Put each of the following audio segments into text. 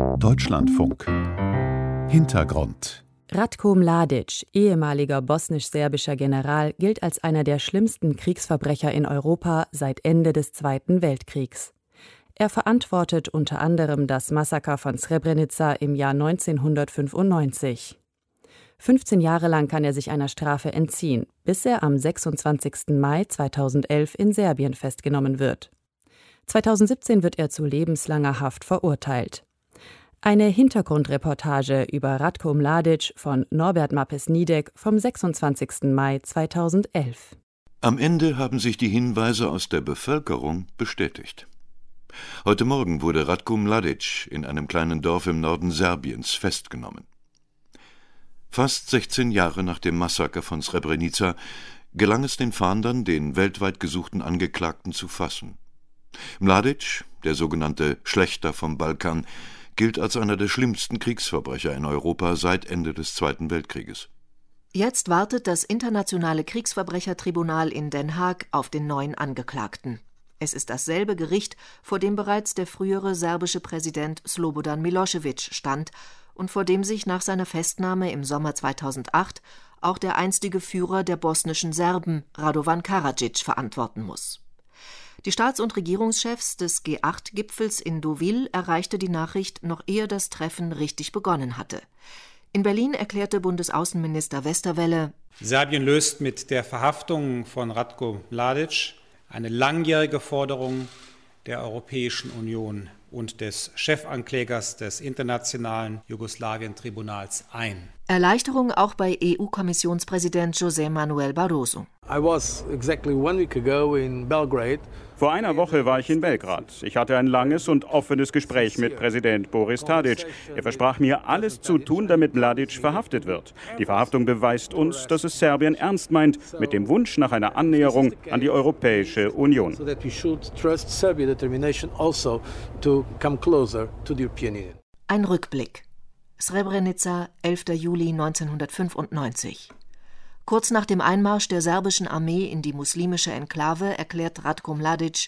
Deutschlandfunk. Hintergrund. Ratko Mladic, ehemaliger bosnisch-serbischer General, gilt als einer der schlimmsten Kriegsverbrecher in Europa seit Ende des Zweiten Weltkriegs. Er verantwortet unter anderem das Massaker von Srebrenica im Jahr 1995. 15 Jahre lang kann er sich einer Strafe entziehen, bis er am 26. Mai 2011 in Serbien festgenommen wird. 2017 wird er zu lebenslanger Haft verurteilt. Eine Hintergrundreportage über Ratko Mladic von Norbert Mappes-Niedek vom 26. Mai 2011. Am Ende haben sich die Hinweise aus der Bevölkerung bestätigt. Heute Morgen wurde Ratko Mladic in einem kleinen Dorf im Norden Serbiens festgenommen. Fast 16 Jahre nach dem Massaker von Srebrenica gelang es den Fahndern, den weltweit gesuchten Angeklagten zu fassen. Mladic, der sogenannte Schlächter vom Balkan, gilt als einer der schlimmsten Kriegsverbrecher in Europa seit Ende des Zweiten Weltkrieges. Jetzt wartet das Internationale Kriegsverbrechertribunal in Den Haag auf den neuen Angeklagten. Es ist dasselbe Gericht, vor dem bereits der frühere serbische Präsident Slobodan Milošević stand und vor dem sich nach seiner Festnahme im Sommer 2008 auch der einstige Führer der bosnischen Serben, Radovan Karadzic, verantworten muss. Die Staats- und Regierungschefs des G8-Gipfels in Deauville erreichte die Nachricht, noch ehe das Treffen richtig begonnen hatte. In Berlin erklärte Bundesaußenminister Westerwelle: Serbien löst mit der Verhaftung von Ratko Mladic eine langjährige Forderung der Europäischen Union und des Chefanklägers des Internationalen Jugoslawien-Tribunals ein. Erleichterung auch bei EU-Kommissionspräsident José Manuel Barroso. Vor einer Woche war ich in Belgrad. Ich hatte ein langes und offenes Gespräch mit Präsident Boris Tadić. Er versprach mir, alles zu tun, damit Mladic verhaftet wird. Die Verhaftung beweist uns, dass es Serbien ernst meint mit dem Wunsch nach einer Annäherung an die Europäische Union. Ein Rückblick. Srebrenica, 11. Juli 1995. Kurz nach dem Einmarsch der serbischen Armee in die muslimische Enklave erklärt Ratko Mladic: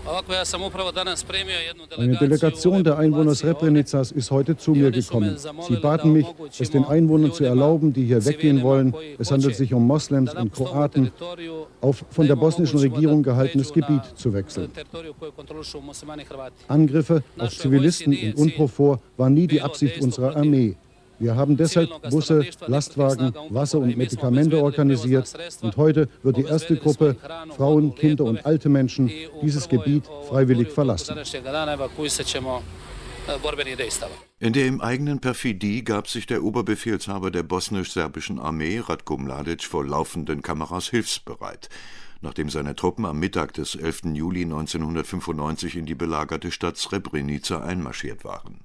Eine Delegation der Einwohner Srebrenicas ist heute zu mir gekommen. Sie baten mich, es den Einwohnern zu erlauben, die hier weggehen wollen. Es handelt sich um Moslems und Kroaten, auf von der bosnischen Regierung gehaltenes Gebiet zu wechseln. Angriffe auf Zivilisten und UNPROFOR waren nie die Absicht unserer Armee. Wir haben deshalb Busse, Lastwagen, Wasser und Medikamente organisiert und heute wird die erste Gruppe, Frauen, Kinder und alte Menschen, dieses Gebiet freiwillig verlassen. In der ihm eigenen Perfidie gab sich der Oberbefehlshaber der bosnisch-serbischen Armee, Ratko Mladic, vor laufenden Kameras hilfsbereit, nachdem seine Truppen am Mittag des 11. Juli 1995 in die belagerte Stadt Srebrenica einmarschiert waren.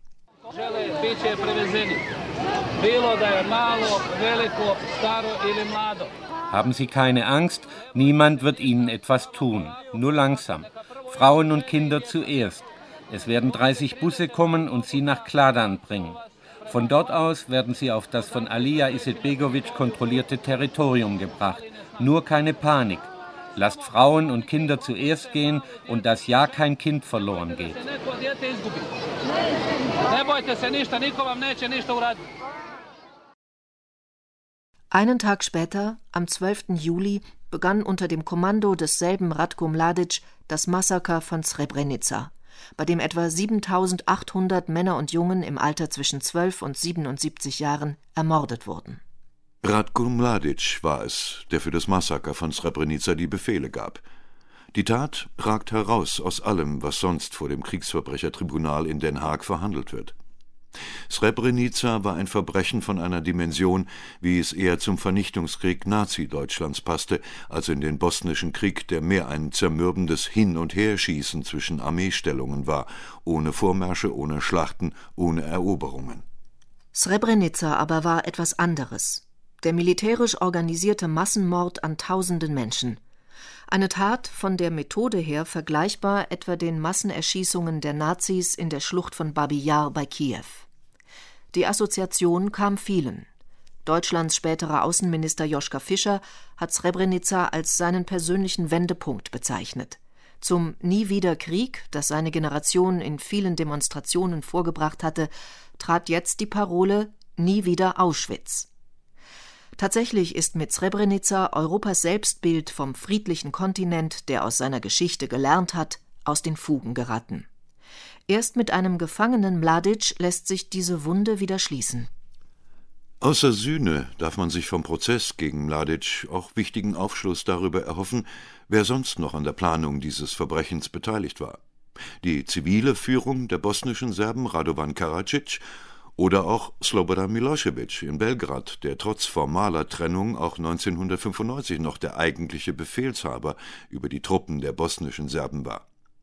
Haben Sie keine Angst, niemand wird Ihnen etwas tun, nur langsam. Frauen und Kinder zuerst. Es werden 30 Busse kommen und Sie nach Kladan bringen. Von dort aus werden Sie auf das von Alija Izetbegović kontrollierte Territorium gebracht. Nur keine Panik. Lasst Frauen und Kinder zuerst gehen und dass ja kein Kind verloren geht. Einen Tag später, am 12. Juli, begann unter dem Kommando desselben Ratko Mladic das Massaker von Srebrenica, bei dem etwa 7.800 Männer und Jungen im Alter zwischen 12 und 77 Jahren ermordet wurden. Ratko Mladic war es, der für das Massaker von Srebrenica die Befehle gab. Die Tat ragt heraus aus allem, was sonst vor dem Kriegsverbrechertribunal in Den Haag verhandelt wird. Srebrenica war ein Verbrechen von einer Dimension, wie es eher zum Vernichtungskrieg Nazi-Deutschlands passte, als in den bosnischen Krieg, der mehr ein zermürbendes Hin- und Herschießen zwischen Armeestellungen war, ohne Vormärsche, ohne Schlachten, ohne Eroberungen. Srebrenica aber war etwas anderes. Der militärisch organisierte Massenmord an tausenden Menschen. Eine Tat von der Methode her vergleichbar etwa den Massenerschießungen der Nazis in der Schlucht von Babi Yar bei Kiew. Die Assoziation kam vielen. Deutschlands späterer Außenminister Joschka Fischer hat Srebrenica als seinen persönlichen Wendepunkt bezeichnet. Zum Nie wieder Krieg, das seine Generation in vielen Demonstrationen vorgebracht hatte, trat jetzt die Parole Nie wieder Auschwitz. Tatsächlich ist mit Srebrenica Europas Selbstbild vom friedlichen Kontinent, der aus seiner Geschichte gelernt hat, aus den Fugen geraten. Erst mit einem gefangenen Mladic lässt sich diese Wunde wieder schließen. Außer Sühne darf man sich vom Prozess gegen Mladic auch wichtigen Aufschluss darüber erhoffen, wer sonst noch an der Planung dieses Verbrechens beteiligt war. Die zivile Führung der bosnischen Serben Radovan Karadzic oder auch Slobodan Milošević in Belgrad, der trotz formaler Trennung auch 1995 noch der eigentliche Befehlshaber über die Truppen der bosnischen Serben war.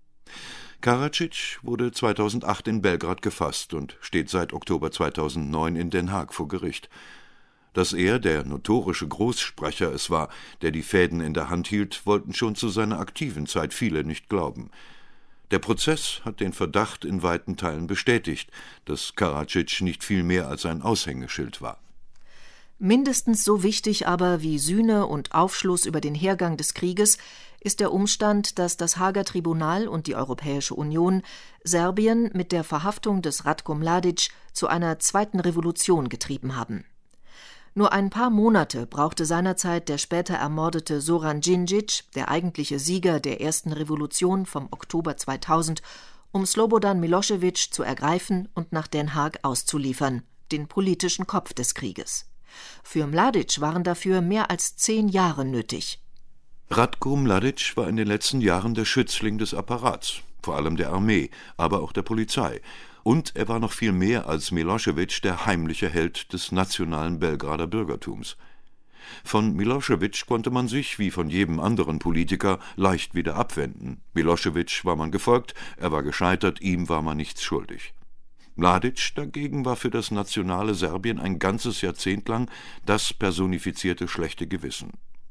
Karadzic wurde 2008 in Belgrad gefasst und steht seit Oktober 2009 in Den Haag vor Gericht. Dass er, der notorische Großsprecher, es war, der die Fäden in der Hand hielt, wollten schon zu seiner aktiven Zeit viele nicht glauben. Der Prozess hat den Verdacht in weiten Teilen bestätigt, dass Karadzic nicht viel mehr als ein Aushängeschild war. Mindestens so wichtig aber wie Sühne und Aufschluss über den Hergang des Krieges ist der Umstand, dass das Haager Tribunal und die Europäische Union Serbien mit der Verhaftung des Ratko Mladic zu einer zweiten Revolution getrieben haben. Nur ein paar Monate brauchte seinerzeit der später ermordete Zoran Đinđić, der eigentliche Sieger der ersten Revolution vom Oktober 2000, um Slobodan Milošević zu ergreifen und nach Den Haag auszuliefern, den politischen Kopf des Krieges. Für Mladic waren dafür mehr als 10 Jahre nötig. Ratko Mladic war in den letzten Jahren der Schützling des Apparats, vor allem der Armee, aber auch der Polizei. Und er war noch viel mehr als Milošević der heimliche Held des nationalen Belgrader Bürgertums. Von Milošević konnte man sich, wie von jedem anderen Politiker, leicht wieder abwenden. Milošević war man gefolgt, er war gescheitert, ihm war man nichts schuldig. Mladic dagegen war für das nationale Serbien ein ganzes Jahrzehnt lang das personifizierte schlechte Gewissen.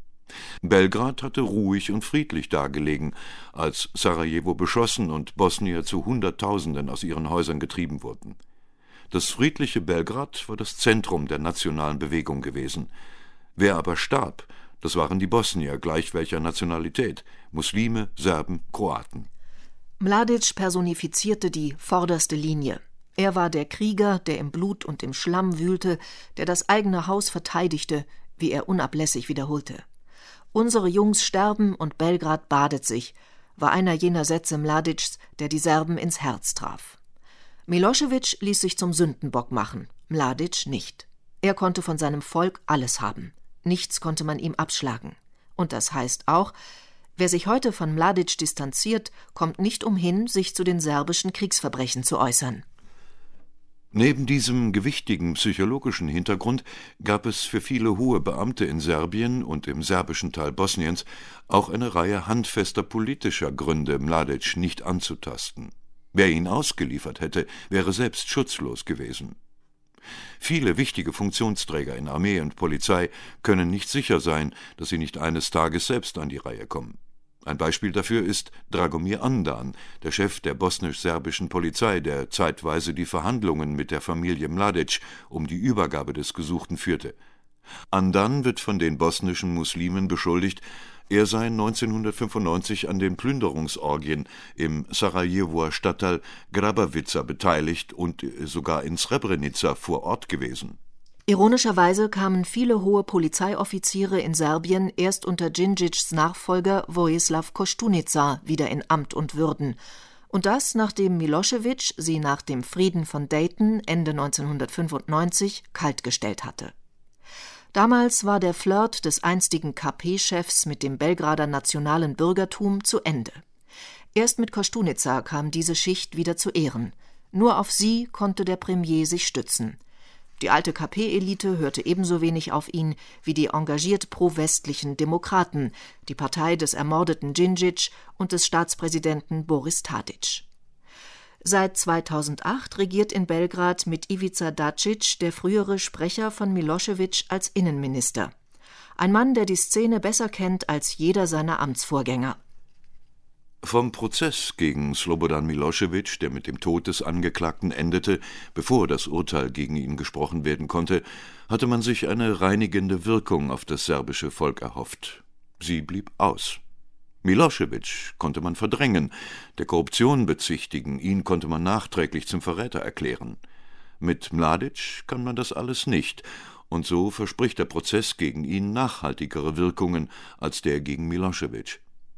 Belgrad hatte ruhig und friedlich dagelegen, als Sarajevo beschossen und Bosnier zu Hunderttausenden aus ihren Häusern getrieben wurden. Das friedliche Belgrad war das Zentrum der nationalen Bewegung gewesen. Wer aber starb, das waren die Bosnier, gleich welcher Nationalität, Muslime, Serben, Kroaten. Mladic personifizierte die vorderste Linie. Er war der Krieger, der im Blut und im Schlamm wühlte, der das eigene Haus verteidigte, wie er unablässig wiederholte. »Unsere Jungs sterben und Belgrad badet sich«, war einer jener Sätze Mladics, der die Serben ins Herz traf. Milošević ließ sich zum Sündenbock machen, Mladic nicht. Er konnte von seinem Volk alles haben. Nichts konnte man ihm abschlagen. Und das heißt auch, wer sich heute von Mladic distanziert, kommt nicht umhin, sich zu den serbischen Kriegsverbrechen zu äußern. Neben diesem gewichtigen psychologischen Hintergrund gab es für viele hohe Beamte in Serbien und im serbischen Teil Bosniens auch eine Reihe handfester politischer Gründe, Mladic nicht anzutasten. Wer ihn ausgeliefert hätte, wäre selbst schutzlos gewesen. Viele wichtige Funktionsträger in Armee und Polizei können nicht sicher sein, dass sie nicht eines Tages selbst an die Reihe kommen. Ein Beispiel dafür ist Dragomir Andan, der Chef der bosnisch-serbischen Polizei, der zeitweise die Verhandlungen mit der Familie Mladic um die Übergabe des Gesuchten führte. Andan wird von den bosnischen Muslimen beschuldigt, er sei 1995 an den Plünderungsorgien im Sarajevoer Stadtteil Grabavica beteiligt und sogar in Srebrenica vor Ort gewesen. Ironischerweise kamen viele hohe Polizeioffiziere in Serbien erst unter Đinđićs Nachfolger Vojislav Koštunica wieder in Amt und Würden. Und das, nachdem Milošević sie nach dem Frieden von Dayton Ende 1995 kaltgestellt hatte. Damals war der Flirt des einstigen KP-Chefs mit dem Belgrader nationalen Bürgertum zu Ende. Erst mit Koštunica kam diese Schicht wieder zu Ehren. Nur auf sie konnte der Premier sich stützen. Die alte KP-Elite hörte ebenso wenig auf ihn wie die engagiert pro-westlichen Demokraten, die Partei des ermordeten Đinđić und des Staatspräsidenten Boris Tadić. Seit 2008 regiert in Belgrad mit Ivica Dačić der frühere Sprecher von Milošević als Innenminister. Ein Mann, der die Szene besser kennt als jeder seiner Amtsvorgänger. Vom Prozess gegen Slobodan Milošević, der mit dem Tod des Angeklagten endete, bevor das Urteil gegen ihn gesprochen werden konnte, hatte man sich eine reinigende Wirkung auf das serbische Volk erhofft. Sie blieb aus. Milošević konnte man verdrängen, der Korruption bezichtigen, ihn konnte man nachträglich zum Verräter erklären. Mit Mladić kann man das alles nicht, und so verspricht der Prozess gegen ihn nachhaltigere Wirkungen als der gegen Milošević.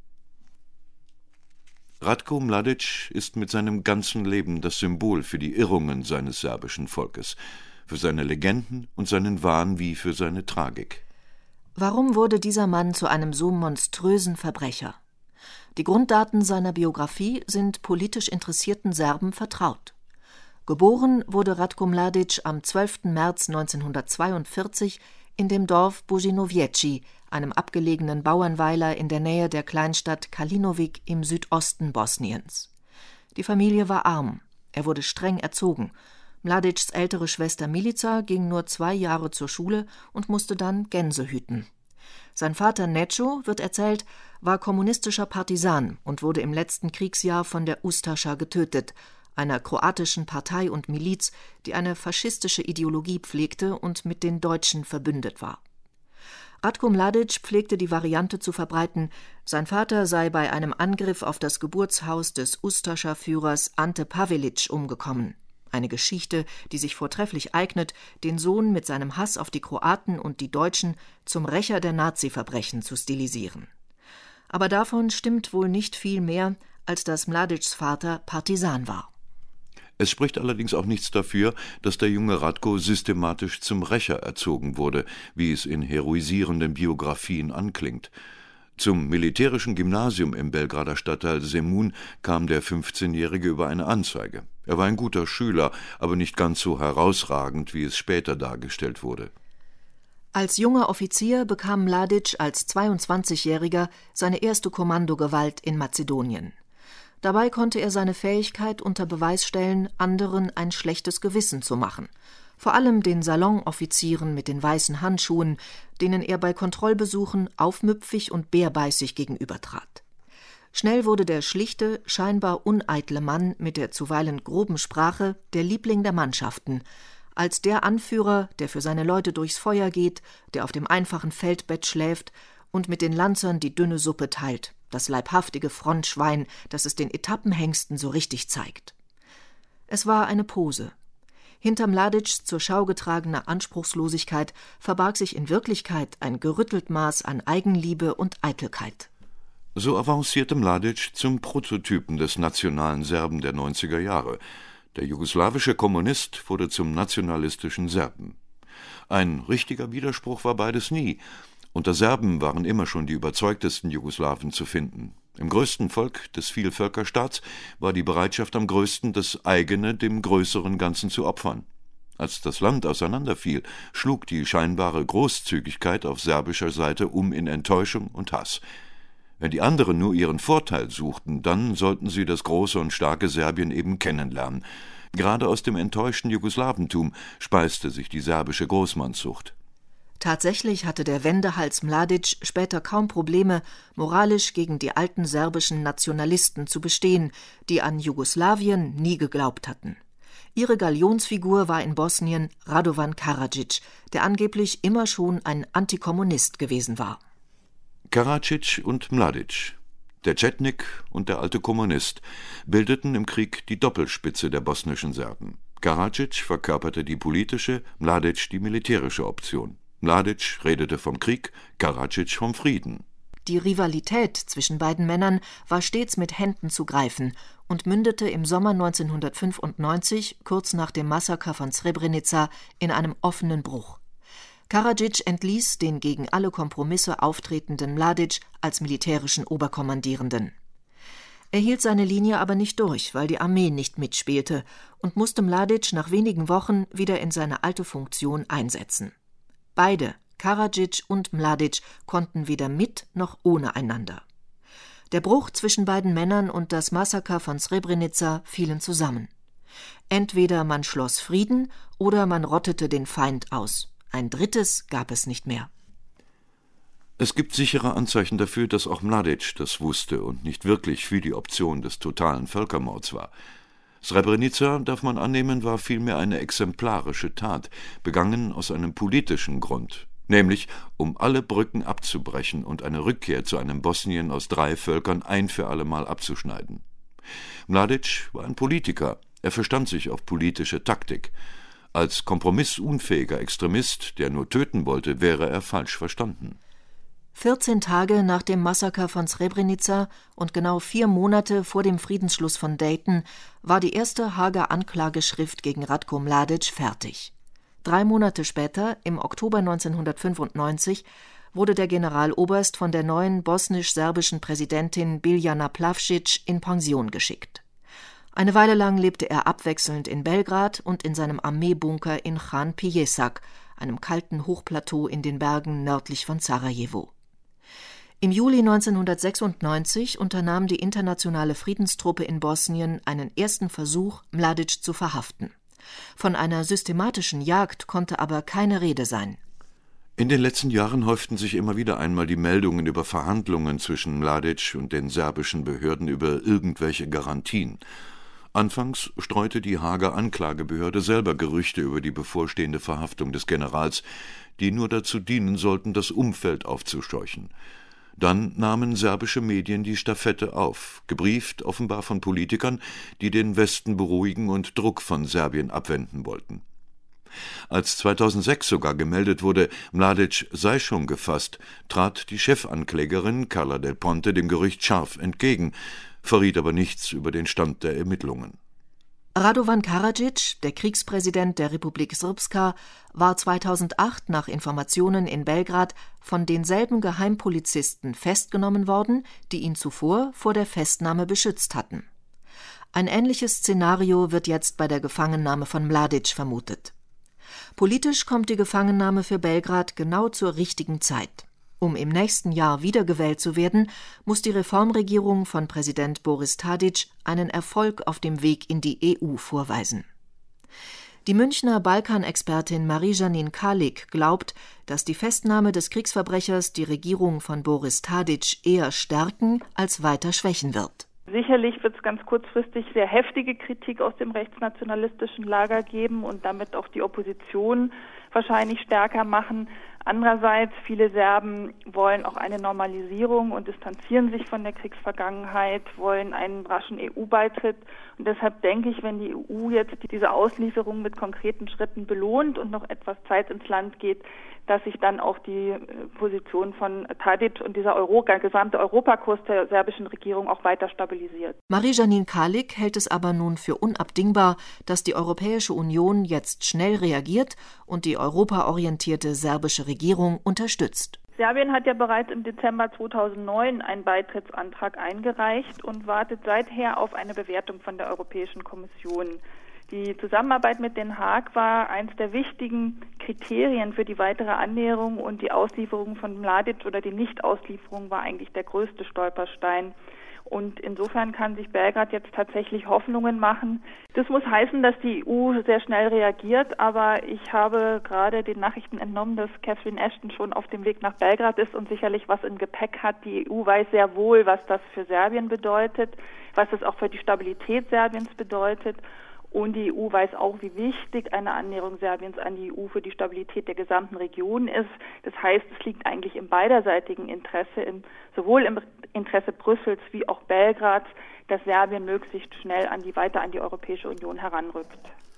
Ratko Mladić ist mit seinem ganzen Leben das Symbol für die Irrungen seines serbischen Volkes, für seine Legenden und seinen Wahn wie für seine Tragik. Warum wurde dieser Mann zu einem so monströsen Verbrecher? Die Grunddaten seiner Biografie sind politisch interessierten Serben vertraut. Geboren wurde Ratko Mladić am 12. März 1942 in dem Dorf Bužinovići, einem abgelegenen Bauernweiler in der Nähe der Kleinstadt Kalinović im Südosten Bosniens. Die Familie war arm, er wurde streng erzogen. Mladićs ältere Schwester Milica ging nur 2 Jahre zur Schule und musste dann Gänse hüten. Sein Vater Neco, wird erzählt, war kommunistischer Partisan und wurde im letzten Kriegsjahr von der Ustascha getötet, einer kroatischen Partei und Miliz, die eine faschistische Ideologie pflegte und mit den Deutschen verbündet war. Ratko Mladić pflegte die Variante zu verbreiten, sein Vater sei bei einem Angriff auf das Geburtshaus des Ustascha-Führers Ante Pavelić umgekommen. Eine Geschichte, die sich vortrefflich eignet, den Sohn mit seinem Hass auf die Kroaten und die Deutschen zum Rächer der Nazi-Verbrechen zu stilisieren. Aber davon stimmt wohl nicht viel mehr, als dass Mladićs Vater Partisan war. Es spricht allerdings auch nichts dafür, dass der junge Ratko systematisch zum Rächer erzogen wurde, wie es in heroisierenden Biografien anklingt. Zum militärischen Gymnasium im Belgrader Stadtteil Zemun kam der 15-Jährige über eine Anzeige. Er war ein guter Schüler, aber nicht ganz so herausragend, wie es später dargestellt wurde. Als junger Offizier bekam Mladić als 22-Jähriger seine erste Kommandogewalt in Mazedonien. Dabei konnte er seine Fähigkeit unter Beweis stellen, anderen ein schlechtes Gewissen zu machen. Vor allem den Salonoffizieren mit den weißen Handschuhen, denen er bei Kontrollbesuchen aufmüpfig und bärbeißig gegenübertrat. Schnell wurde der schlichte, scheinbar uneitle Mann mit der zuweilen groben Sprache der Liebling der Mannschaften, als der Anführer, der für seine Leute durchs Feuer geht, der auf dem einfachen Feldbett schläft und mit den Lanzern die dünne Suppe teilt, das leibhaftige Frontschwein, das es den Etappenhengsten so richtig zeigt. Es war eine Pose. Hinter Mladićs zur Schau getragener Anspruchslosigkeit verbarg sich in Wirklichkeit ein gerüttelt Maß an Eigenliebe und Eitelkeit. So avancierte Mladić zum Prototypen des nationalen Serben der 90er Jahre. Der jugoslawische Kommunist wurde zum nationalistischen Serben. Ein richtiger Widerspruch war beides nie. Unter Serben waren immer schon die überzeugtesten Jugoslawen zu finden. Im größten Volk des Vielvölkerstaats war die Bereitschaft am größten, das eigene dem größeren Ganzen zu opfern. Als das Land auseinanderfiel, schlug die scheinbare Großzügigkeit auf serbischer Seite um in Enttäuschung und Hass. Wenn die anderen nur ihren Vorteil suchten, dann sollten sie das große und starke Serbien eben kennenlernen. Gerade aus dem enttäuschten Jugoslawentum speiste sich die serbische Großmannssucht. Tatsächlich hatte der Wendehals Mladić später kaum Probleme, moralisch gegen die alten serbischen Nationalisten zu bestehen, die an Jugoslawien nie geglaubt hatten. Ihre Galionsfigur war in Bosnien Radovan Karadzic, der angeblich immer schon ein Antikommunist gewesen war. Karadzic und Mladić, der Chetnik und der alte Kommunist, bildeten im Krieg die Doppelspitze der bosnischen Serben. Karadzic verkörperte die politische, Mladić die militärische Option. Mladić redete vom Krieg, Karadzic vom Frieden. Die Rivalität zwischen beiden Männern war stets mit Händen zu greifen und mündete im Sommer 1995, kurz nach dem Massaker von Srebrenica, in einem offenen Bruch. Karadzic entließ den gegen alle Kompromisse auftretenden Mladić als militärischen Oberkommandierenden. Er hielt seine Linie aber nicht durch, weil die Armee nicht mitspielte und musste Mladić nach wenigen Wochen wieder in seine alte Funktion einsetzen. Beide, Karadzic und Mladić, konnten weder mit noch ohne einander. Der Bruch zwischen beiden Männern und das Massaker von Srebrenica fielen zusammen. Entweder man schloss Frieden oder man rottete den Feind aus. Ein drittes gab es nicht mehr. Es gibt sichere Anzeichen dafür, dass auch Mladić das wusste und nicht wirklich für die Option des totalen Völkermords war. Srebrenica, darf man annehmen, war vielmehr eine exemplarische Tat, begangen aus einem politischen Grund. nämlich um alle Brücken abzubrechen und eine Rückkehr zu einem Bosnien aus 3 Völkern ein für alle Mal abzuschneiden. Mladić war ein Politiker, er verstand sich auf politische Taktik. Als kompromissunfähiger Extremist, der nur töten wollte, wäre er falsch verstanden. 14 Tage nach dem Massaker von Srebrenica und genau 4 Monate vor dem Friedensschluss von Dayton war die erste Haager Anklageschrift gegen Ratko Mladić fertig. 3 Monate später, im Oktober 1995, wurde der Generaloberst von der neuen bosnisch-serbischen Präsidentin Biljana Plavšić in Pension geschickt. Eine Weile lang lebte er abwechselnd in Belgrad und in seinem Armeebunker in Khan Pijesak, einem kalten Hochplateau in den Bergen nördlich von Sarajevo. Im Juli 1996 unternahm die internationale Friedenstruppe in Bosnien einen ersten Versuch, Mladić zu verhaften. Von einer systematischen Jagd konnte aber keine Rede sein. In den letzten Jahren häuften sich immer wieder einmal die Meldungen über Verhandlungen zwischen Mladić und den serbischen Behörden über irgendwelche Garantien. Anfangs streute die Haager Anklagebehörde selber Gerüchte über die bevorstehende Verhaftung des Generals, die nur dazu dienen sollten, das Umfeld aufzuscheuchen. Dann nahmen serbische Medien die Stafette auf, gebrieft offenbar von Politikern, die den Westen beruhigen und Druck von Serbien abwenden wollten. Als 2006 sogar gemeldet wurde, Mladić sei schon gefasst, trat die Chefanklägerin Carla Del Ponte dem Gerücht scharf entgegen, verriet aber nichts über den Stand der Ermittlungen. Radovan Karadzic, der Kriegspräsident der Republik Srpska, war 2008 nach Informationen in Belgrad von denselben Geheimpolizisten festgenommen worden, die ihn zuvor vor der Festnahme beschützt hatten. Ein ähnliches Szenario wird jetzt bei der Gefangennahme von Mladić vermutet. Politisch kommt die Gefangennahme für Belgrad genau zur richtigen Zeit. Um im nächsten Jahr wiedergewählt zu werden, muss die Reformregierung von Präsident Boris Tadić einen Erfolg auf dem Weg in die EU vorweisen. Die Münchner Balkanexpertin Marie-Janine Kalik glaubt, dass die Festnahme des Kriegsverbrechers die Regierung von Boris Tadić eher stärken als weiter schwächen wird. Sicherlich wird es ganz kurzfristig sehr heftige Kritik aus dem rechtsnationalistischen Lager geben und damit auch die Opposition wahrscheinlich stärker machen. Andererseits, viele Serben wollen auch eine Normalisierung und distanzieren sich von der Kriegsvergangenheit, wollen einen raschen EU-Beitritt. Und deshalb denke ich, wenn die EU jetzt diese Auslieferung mit konkreten Schritten belohnt und noch etwas Zeit ins Land geht, dass sich dann auch die Position von Tadić und dieser gesamte Europakurs der serbischen Regierung auch weiter stabilisiert. Marie-Janine Kalik hält es aber nun für unabdingbar, dass die Europäische Union jetzt schnell reagiert und die europaorientierte serbische Regierung unterstützt. Serbien hat ja bereits im Dezember 2009 einen Beitrittsantrag eingereicht und wartet seither auf eine Bewertung von der Europäischen Kommission. Die Zusammenarbeit mit Den Haag war eines der wichtigen Kriterien für die weitere Annäherung und die Auslieferung von Mladić oder die Nichtauslieferung war eigentlich der größte Stolperstein. Und insofern kann sich Belgrad jetzt tatsächlich Hoffnungen machen. Das muss heißen, dass die EU sehr schnell reagiert, aber ich habe gerade den Nachrichten entnommen, dass Catherine Ashton schon auf dem Weg nach Belgrad ist und sicherlich was im Gepäck hat. Die EU weiß sehr wohl, was das für Serbien bedeutet, was das auch für die Stabilität Serbiens bedeutet. Und die EU weiß auch, wie wichtig eine Annäherung Serbiens an die EU für die Stabilität der gesamten Region ist. Das heißt, es liegt eigentlich im beiderseitigen Interesse, sowohl im Interesse Brüssels wie auch Belgrads, dass Serbien möglichst schnell weiter an die Europäische Union heranrückt.